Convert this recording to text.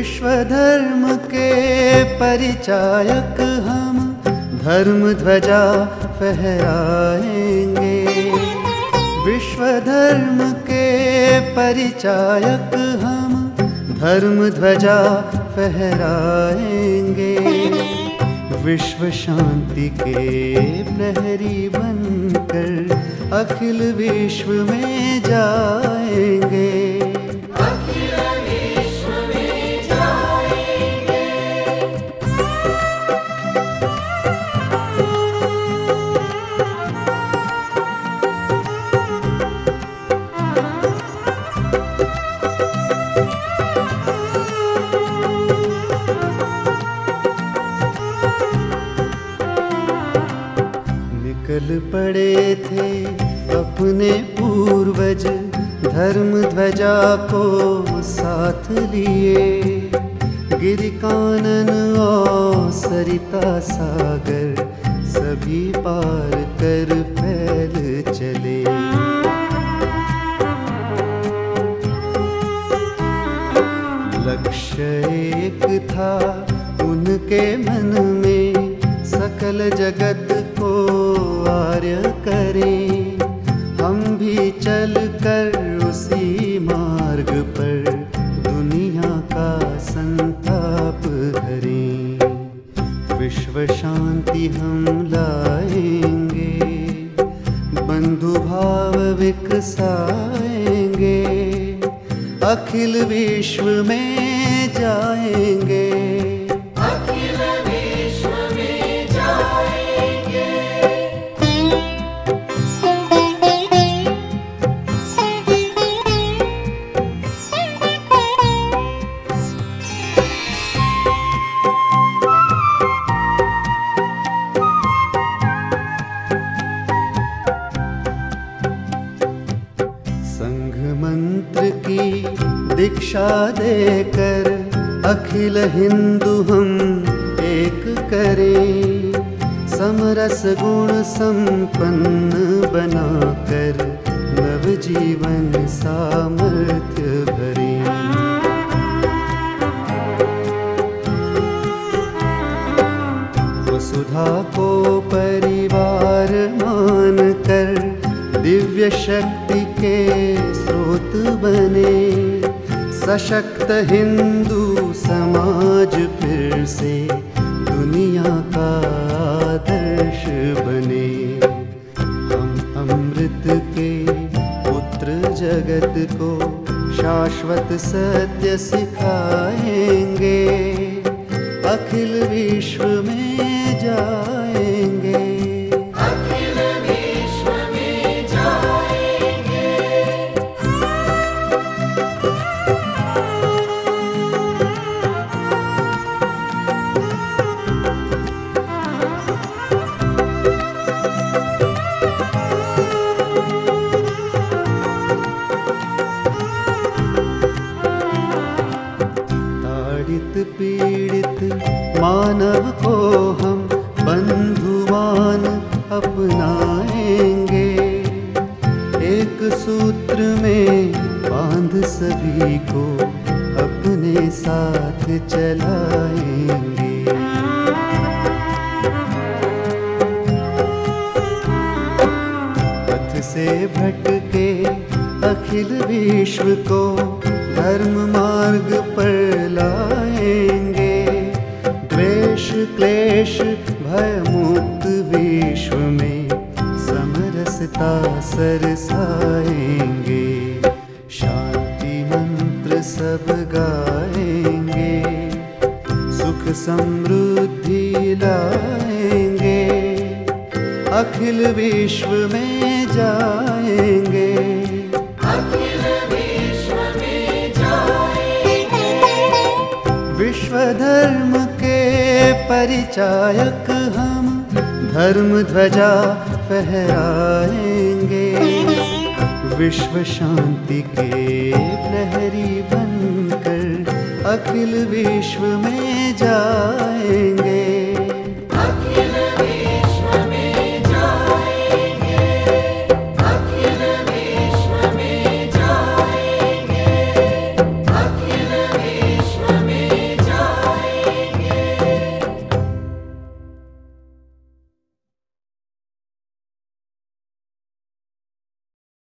विश्व धर्म के परिचायक हम धर्म ध्वजा फहराएंगे। विश्व धर्म के परिचायक हम धर्म ध्वजा फहराएंगे। विश्व शांति के प्रहरी बनकर अखिल विश्व में जाएंगे। निकल पड़े थे अपने पूर्वज धर्म ध्वजा को साथ लिए। गिरि कानन और सरिता सागर सभी पार कर फैल चले। लक्ष्य एक था उनके मन में, सकल जगत को आर्य करें। हम भी चल कर उसी मार्ग पर दुनिया का संताप हरें। विश्व शांति हम लाएंगे, बंधु भाव विकसाएंगे। अखिल विश्व में जाएंगे। संघ मंत्र की दीक्षा देकर अखिल हिंदू हम एक करें। समरस गुण संपन्न बनाकर नवजीवन सामर्थ्य भरें। वसुधा को परिवार मानकर दिव्य शक्ति के स्रोत बने। सशक्त हिंदू समाज फिर से दुनिया का आदर्श बने। हम अमृत के पुत्र जगत को शाश्वत सत्य सिखाएंगे। अखिल विश्व में जाएंगे। पीड़ित मानव को हम बंधुवान अपनाएंगे। एक सूत्र में बांध सभी को अपने साथ चलाएंगे। पथ से भटके अखिल विश्व को धर्म मार्ग पर लाएंगे। द्वेष क्लेश भय मुक्त विश्व में समरसता सरसाएंगे। शांति मंत्र सब गाएंगे, सुख समृद्धि लाएंगे। अखिल विश्व में जाएंगे। विश्व धर्म के परिचायक हम धर्म ध्वजा फहराएंगे। विश्व शांति के प्रहरी बनकर अखिल विश्व में जाएंगे।